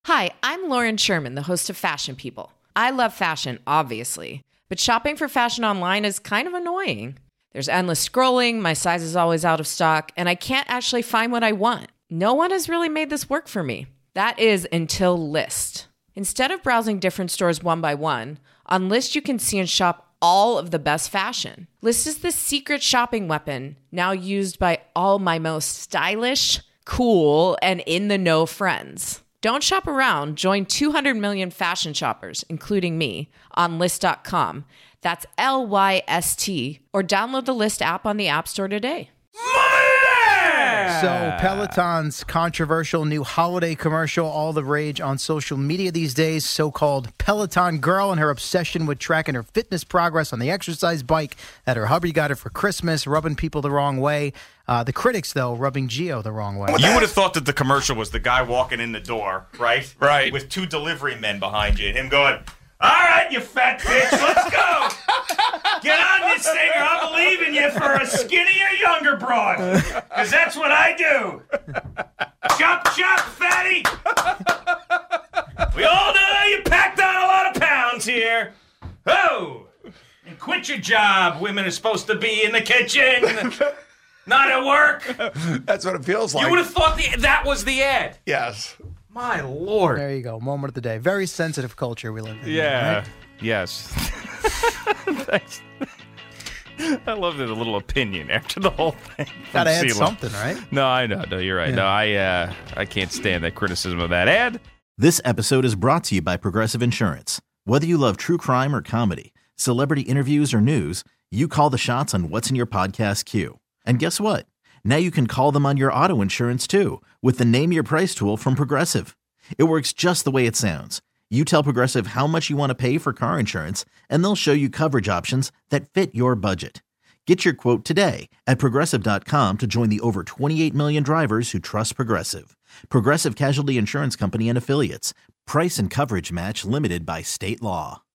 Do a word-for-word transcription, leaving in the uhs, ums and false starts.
Hi, I'm Lauren Sherman, the host of Fashion People. I love fashion, obviously, but shopping for fashion online is kind of annoying. There's endless scrolling, my size is always out of stock, and I can't actually find what I want. No one has really made this work for me. That is until Lyst. Instead of browsing different stores one by one, on Lyst you can see and shop all of the best fashion. Lyst is the secret shopping weapon, now used by all my most stylish, cool, and in-the-know friends. Don't shop around. Join two hundred million fashion shoppers, including me, on Lyst dot com. That's L Y S T. Or download the Lyst app on the App Store today. So Peloton's controversial new holiday commercial, all the rage on social media these days, so-called Peloton girl and her obsession with tracking her fitness progress on the exercise bike that her hubby got her for Christmas, rubbing people the wrong way. Uh, the critics, though, rubbing Gio the wrong way. You would have thought that the commercial was the guy walking in the door, right? Right. With two delivery men behind you, and him going, all right, you fat bitch, let's go. Get on this thing or I'm leaving you for a skinnier, younger broad. Because that's what I do. Chop, chop, fatty. We all know you packed on a lot of pounds here. Oh, and quit your job. Women are supposed to be in the kitchen, not at work. That's what it feels like. You would have thought the, that was the ad. Yes. My Lord. There you go. Moment of the day. Very sensitive culture we live in. Yeah. Right? Yes. Thanks. I love that a little opinion after the whole thing. Gotta add Sela. something, right? No, I know. No, you're right. Yeah. No, I uh, I can't stand that criticism of that ad. This episode is brought to you by Progressive Insurance. Whether you love true crime or comedy, celebrity interviews or news, you call the shots on what's in your podcast queue. And guess what? Now you can call them on your auto insurance too with the Name Your Price tool from Progressive. It works just the way it sounds. You tell Progressive how much you want to pay for car insurance, and they'll show you coverage options that fit your budget. Get your quote today at Progressive dot com to join the over twenty-eight million drivers who trust Progressive. Progressive Casualty Insurance Company and Affiliates. Price and coverage match limited by state law.